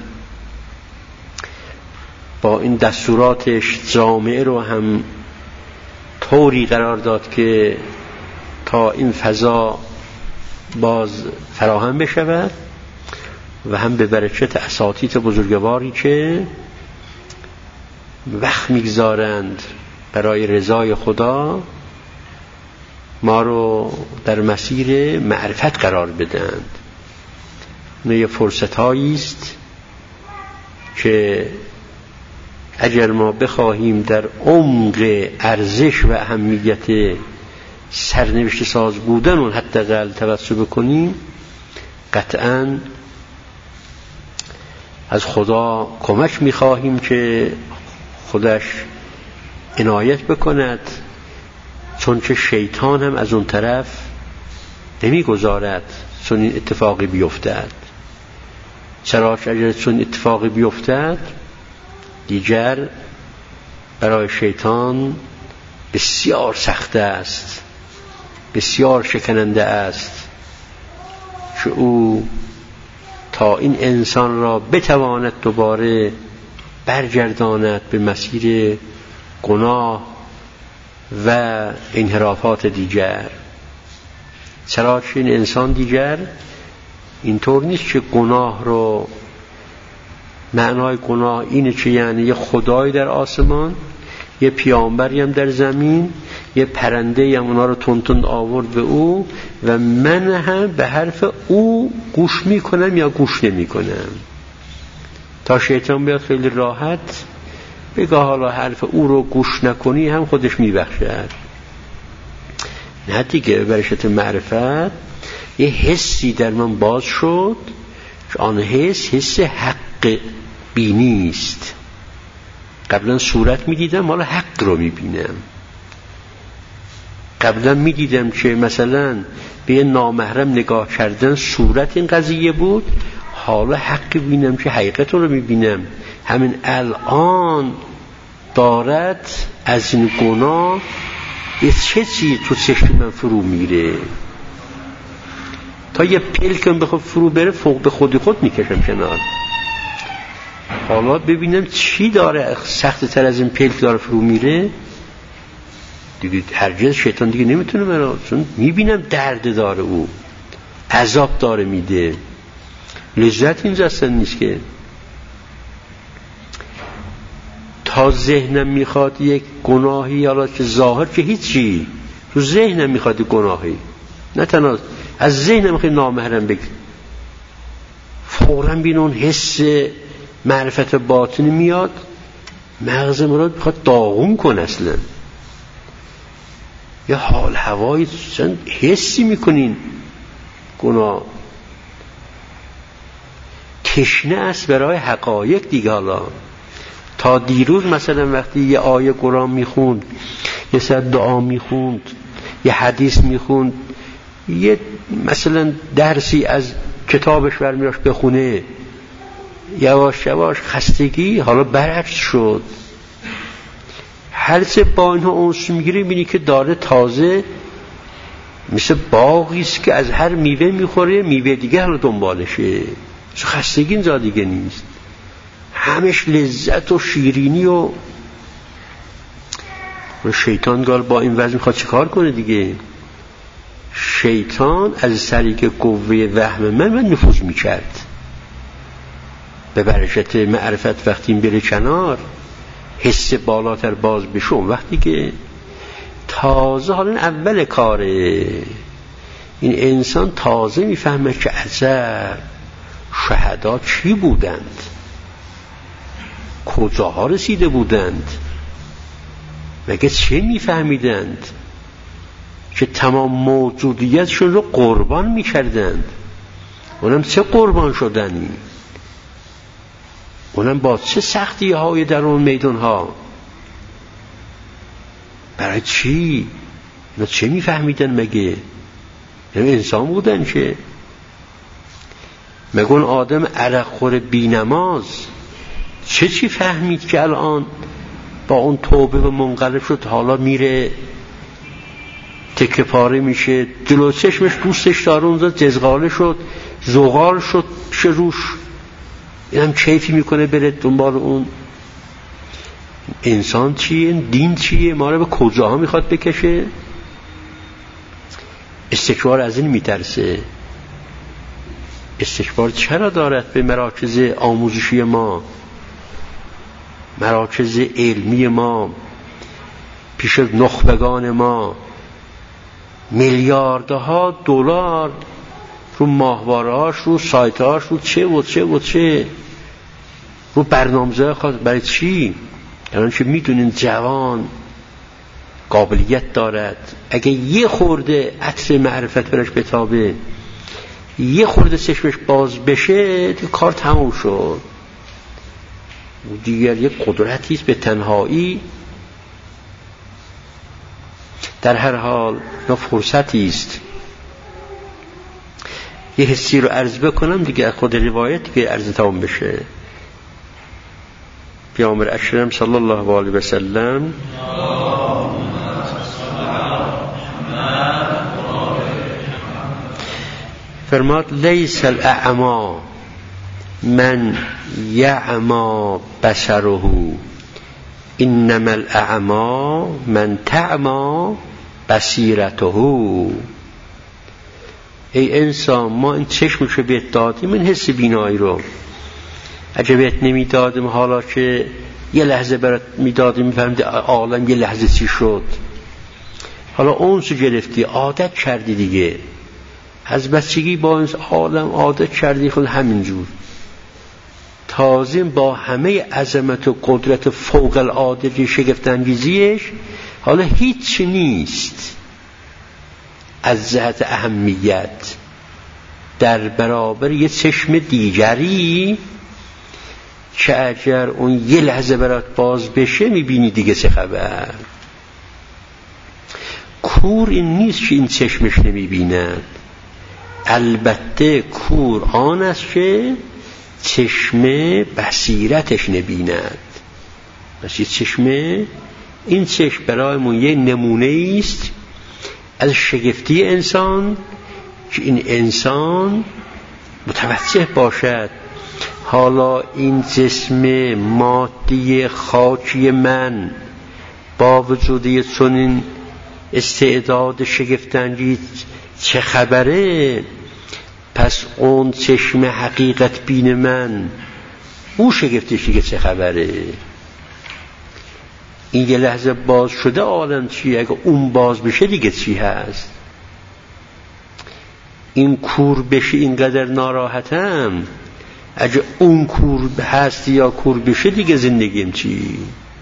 با این دستوراتش جامعه رو هم طوری قرار داد که تا این فضا باز فراهم بشود، و هم به برکت اساتید بزرگواری که وقت میگذارند برای رضای خدا ما رو در مسیر معرفت قرار بدند. این یه فرصت هاییست که اگر ما بخواهیم در عمق ارزش و اهمیت سرنوشت ساز بودن اون حداقل توسط بکنیم، قطعاً از خدا کمک میخواهیم که خودش عنایت بکند، چون که شیطان هم از اون طرف نمیگذارد چون این اتفاقی بیفتد. چرا که اگر چون اتفاقی بیفتد دیگر برای شیطان بسیار سخت است، بسیار شکننده است که او تا این انسان را بتواند دوباره برگرداند به مسیر گناه و انحرافات دیگر. چرا که این انسان دیگر اینطور نیست که گناه رو، معنای گناه اینه که یعنی یه خدای در آسمان، یه پیامبری هم در زمین، یه پرنده هم اونا رو تون آورد به او و من هم به حرف او گوش میکنم یا گوش نمیکنم. تا شیطان بیاد خیلی راحت بگه حالا حرف او رو گوش نکنی هم خودش میبخشد. نه دیگه، برشت معرفت یه حسی در من باز شد که آن حس حس حق بینی است. قبلا صورت میدیدم، حالا حق رو میبینم. قبلا میدیدم که مثلا به یه نامحرم نگاه کردن صورت این قضیه بود، حالا حق بینم که حقیقت رو میبینم. همین الان دارد از این گناه یه چه چیز تو چشم من فرو میره، تا یه پلکم بخواد فرو بره فوق به خودی خود میکشم کنار. حالا ببینم چی داره سخت تر از این پلک داره فرو میره دیگه. هرگز شیطان دیگه نمیتونه مرا، چون میبینم درد داره، او عذاب داره میده، لذت این اصلا نیست که. تا ذهنم میخواد یک گناهی، حالا که ظاهر که هیچی، تو ذهنم میخواد یک گناهی، نه تنها از ذهنم میخواد نامحرم بگیر، فوراً بین اون حس معرفت باطنی میاد، مغز مراد میخواد داغون کن. اصلا یه حال هوایی حسی میکنین گناه تشنه است برای حقایق دیگه. حالا تا دیروز مثلا وقتی یه آیه قرآن میخوند، یه سر دعا میخوند، یه حدیث میخوند، یه مثلا درسی از کتابش برمیاش بخونه، یواش یواش خستگی حالا برعکس شد. هر چه با اینها اونس میگیری بینی که داره تازه مثل باغیست که از هر میوه میخوره، میوه دیگه حالا دنبالشه. خستگی اینجا دیگه نیست، همش لذت و شیرینی. و شیطان گال با این وضع میخواد چه کار کنه دیگه؟ شیطان از سری که قوه وهم من من نفوذ میکرد به برشت معرفت، وقتی بره کنار حس بالاتر باز بشه، وقتی که تازه حالا اول کاره این انسان تازه میفهمه که عجب شهدا چی بودند، کجاها رسیده بودند، مگه چه میفهمیدند که تمام موجودیتشون رو قربان میکردند. اونم چه قربان شدنی، اونم با چه سختی های در اون میدان ها، برای چی؟ اینا چه میفهمیدن؟ مگه یعنی انسان بودن که؟ مگه اون آدم عرق خور بی نماز چه چی فهمید که الان با اون توبه و منقلب شد، حالا میره تکه پاره میشه، جلو چشمش دوستش داره اونجا جزغاله شد، زغال شد پیش روش، این هم کیفی میکنه بره دنبال اون. انسان چیه؟ دین چیه؟ ما رو به کجاها میخواد بکشه؟ استکبار از این میترسه. استکبار چرا دارد به مراکز آموزشی ما، مراکز علمی ما، پیش نخبگان ما میلیاردها دلار رو ماهوارهاش، رو سایتهاش، رو چه و چه و چه، رو برنامه‌های خاص. برای چی؟ الان که میدونین جوان قابلیت دارد، اگه یه خورده عطر معرفت برش بتابه، یه خورده چشمش باز بشه، کار تموم شد. دیگر یک قدرتی است به تنهایی. در هر حال نه فرصتی است. یه حسی رو عرض بکنم دیگه، خود روایت که عرض تمام بشه. پیامبر اکرم صلی الله علیه و سلم فرماد لیس الاعما من یعما بصره انما الاعما من تعما بصیرته. ای انسان، ما این چشمشو بهت دادیم، این حس بینایی رو. اگه بهت نمیدادیم، حالا که یه لحظه برات میدادیم میفهمید عالم یه لحظه چی شد. حالا اونسو گرفتی، عادت کردی دیگه، از بچگی با این عالم عادت کردی، خود همینجور. تازه با همه عظمت و قدرت فوق العاده شگفت انگیزیش حالا هیچ نیست از جهت اهمیت در برابر یه چشم دیگری که اگر اون یه لحظه برات باز بشه میبینی دیگه چه خبر. کور این نیست که این چشمش نمیبیند، البته کور آن است که چشم بصیرتش نبیند. بس یه چشم این چشم برایمون یه نمونه است از شگفتی انسان که این انسان متوجه باشد حالا این جسم مادی خاکی من با وجود چنین استعداد شگفت‌انگیز چه خبره، پس اون چشم حقیقت بین من او شگفتش دیگه چه خبره. این یه لحظه باز شده عالم چیه، اگه اون باز بشه دیگه چی هست. این کور بشه اینقدر ناراحتم، اگه اون کور هست یا کور بشه دیگه زندگیم چی.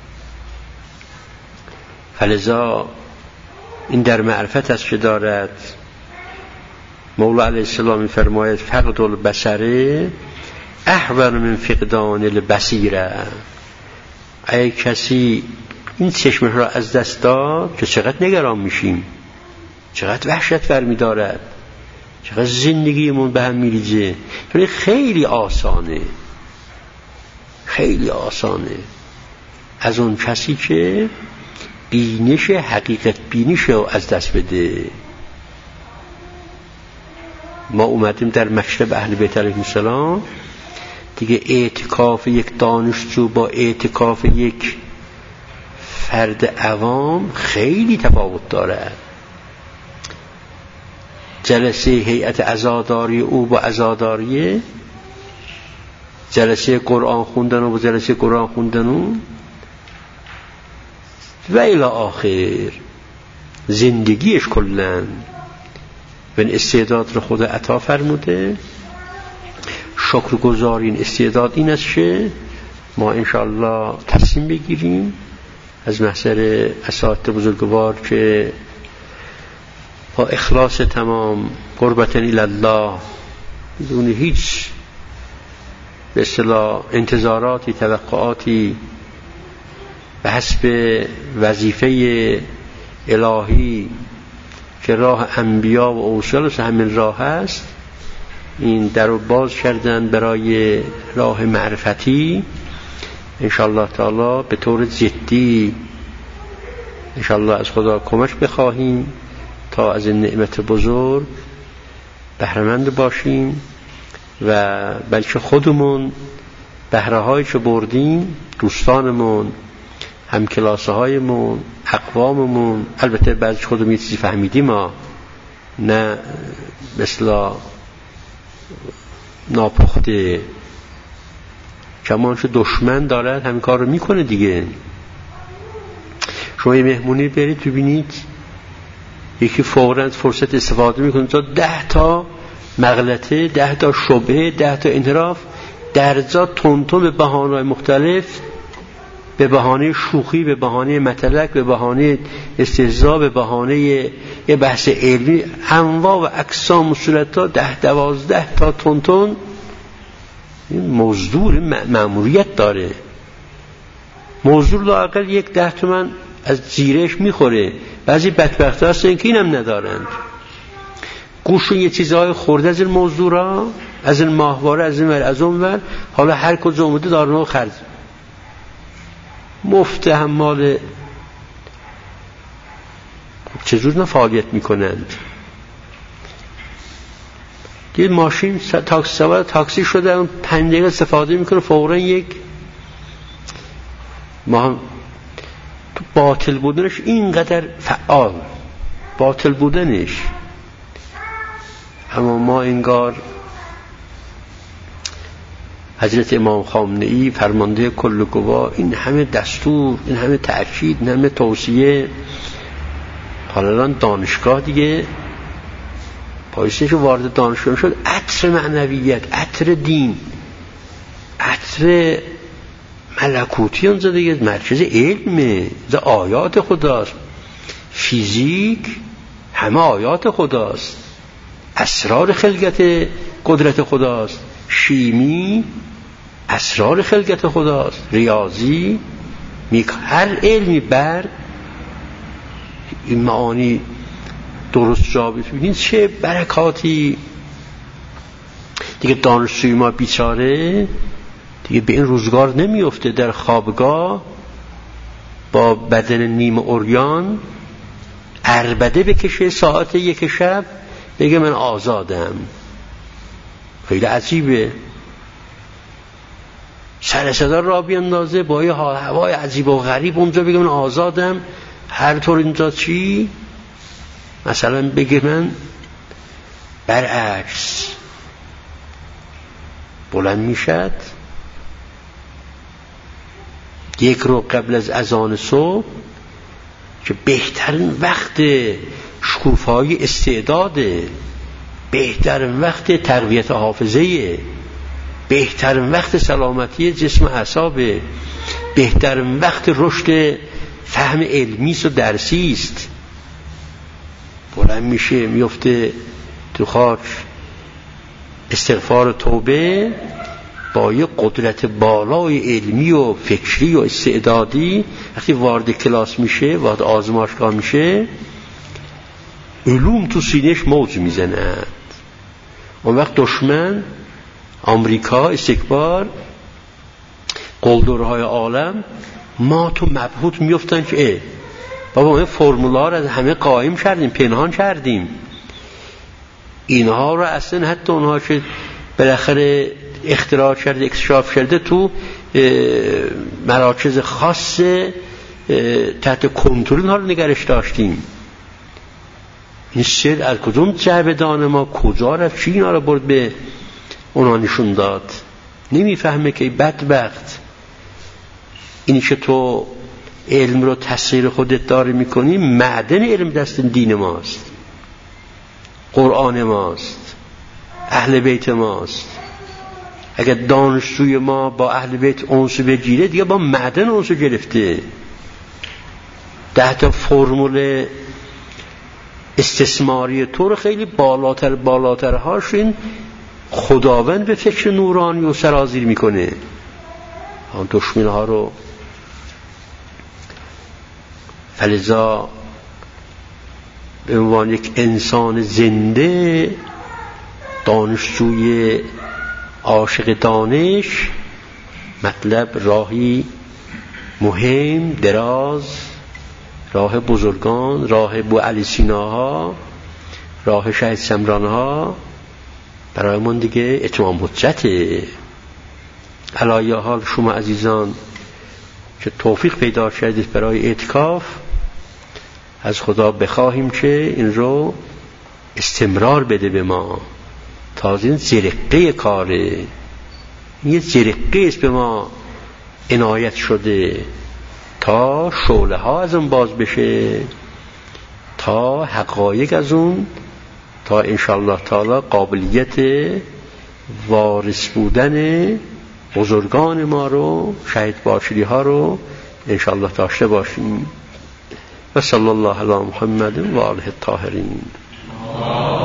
فلذا این در معرفت است که دارد مولا علیه السلام فرماید فقد البصره احون من فقدان البصیره. ای کسی این چشمه را از دست داد که چقدر نگران میشیم، چقدر وحشت برمی دارد، چقدر زندگیمون به هم میریزه. یعنی خیلی آسانه، خیلی آسانه از اون کسی که بینش حقیقت بینش رو از دست بده. ما اومدیم در مکتب اهل بیت علیهم السلام دیگه اعتکاف یک دانشجو با اعتکاف یک فرد عوام خیلی تفاوت داره. جلسه هیئت عزاداری او با عزاداریه، جلسه قرآن خوندن و با جلسه قرآن خوندن او و الی آخر زندگیش کلن و این استعداد رو خود عطا فرموده. شکر گزار این استعداد این است که ما انشاءالله تصمیم بگیریم از محضر اساتید بزرگوار که با اخلاص تمام قربتاً الی الله بدون هیچ به اصطلاح انتظاراتی توقعاتی به حسب وظیفه الهی که راه انبیا و اوصال همین راه است، این در رو باز کردن برای راه معرفتی. انشاءالله تعالی به طور جدی انشاءالله از خدا کمک بخواهیم تا از این نعمت بزرگ بهره‌مند باشیم و بلکه خودمون بهره‌هایی که بردیم، دوستانمون، همکلاسه هایمون، اقواممون، البته بعضی خودمون یه چیزی فهمیدیم ما نه مثلا ناپخته، کمانش دشمن دارد همین کار رو میکنه دیگه. شما یه مهمونی برید ببینید یکی فوراً فرصت استفاده میکنه تا ده تا مغلطه، ده تا شبهه، ده تا انحراف درجا تونتون به بهانه‌های مختلف، به بهانه شوخی، به بهانه متلک، به بهانه استهزاء، به بهانه یه بحث علمی، انواع و اقسام و صورت‌ها ده دوازده تا تونتون. این موضوع مأموریت داره. موضوع لااقل یک ده تومن از زیرش میخوره. بعضی بدبخت هستن که اینم ندارند، گوشون یه چیزهای خورده از این موضوع را، از این ماهواره، از این ور از اون ور، حالا هر کجا اومده دارن خرج مفت حمال چجور نه فعالیت میکنند. یه ماشین تاکسی سوار تاکسی شده اون پنج دقیقه استفاده میکنه فوراً یک ما هم تو باطل بودنش اینقدر فعال، باطل بودنش. اما ما انگار حضرت امام خامنه‌ای فرمانده کل گواه این همه دستور، این همه تأکید، این همه توصیه، حالا دانشگاه دیگه پایستش وارد دانشگاه شد، عطر معنویت، عطر دین، عطر ملکوتی اونجا دیگه مرکز علمه، ده آیات خداست، فیزیک همه آیات خداست، اسرار خلقت قدرت خداست، شیمی اسرار خلقت خداست، ریاضی میک هر علمی بر این معانی درست جا ببینید چه برکاتی. دیگه دانشجوی ما بیچاره دیگه به این روزگار نمیفته در خوابگاه با بدن نیم عریان عربده بکشه ساعت یک شب بگه من آزادم. خیلی عجیبه. سر صدا را بیندازه با یه هوای عجیب و غریب اونجا بگه من آزادم. هر طور اینجا چی؟ مثلا بگه من برعکس بلند میشد یک رو قبل از اذان صبح که بهترین وقت شکوفایی استعداده، بهترین وقت تقویت حافظه، بهترین وقت سلامتی جسم اعصابه، بهترین وقت رشد فهم علمی و درسی است. بلند میشه میفته تو خاک، استغفار توبه با یه قدرت بالای علمی و فکری و استعدادی وقتی وارد کلاس میشه، وارد آزمایشگاه میشه، علوم تو سینه‌اش موج میزند. اون وقت دشمن آمریکا، استکبار، قلدرهای عالم ما تو مبهوت میفتن که اه بابا ما فرمولا رو از همه قایم کردیم، پنهان کردیم. اینها رو اصلا حتی اونها که بالاخره اختراع کرده، اکتشاف کرده، تو مراکز خاص تحت کنترل ها رو نگرش داشتیم. این سر از کدوم جعبه‌دان ما کجا رفت، چی اینا رو برد به اونا نشون داد؟ نمیفهمه که بدبخت اینی که تو علم رو تسخیر خودت داری میکنی، معدن علم دست دین ماست، قرآن ماست، اهل بیت ماست. اگر دانشجوی ما با اهل بیت انس بگیره دیگه با معدن انس گرفته. ده تا فرمول استثماری تو رو خیلی بالاتر بالاتر هاشون خداوند به فکر نورانی و سرازیر میکنه. آن دشمن ها رو فلذا به عنوان یک انسان زنده، دانشجوی عاشق دانش، مطلب راهی مهم، دراز، راه بزرگان، راه بو علی سیناها، راه شهید سمرانها برای من دیگه اتمام حجته. علایه حال شما عزیزان که توفیق پیدا کردید برای اعتکاف، از خدا بخواهیم که این رو استمرار بده به ما. تازه این زرقه کاره، این یه زرقه است به ما عنایت شده تا شعله ها از اون باز بشه، تا حقایق از اون، تا انشاءالله تعالی قابلیت وارث بودن بزرگان ما رو، شهید باشری ها رو انشاءالله داشته باشیم. و صلی الله علی محمد و آله الطاهرین.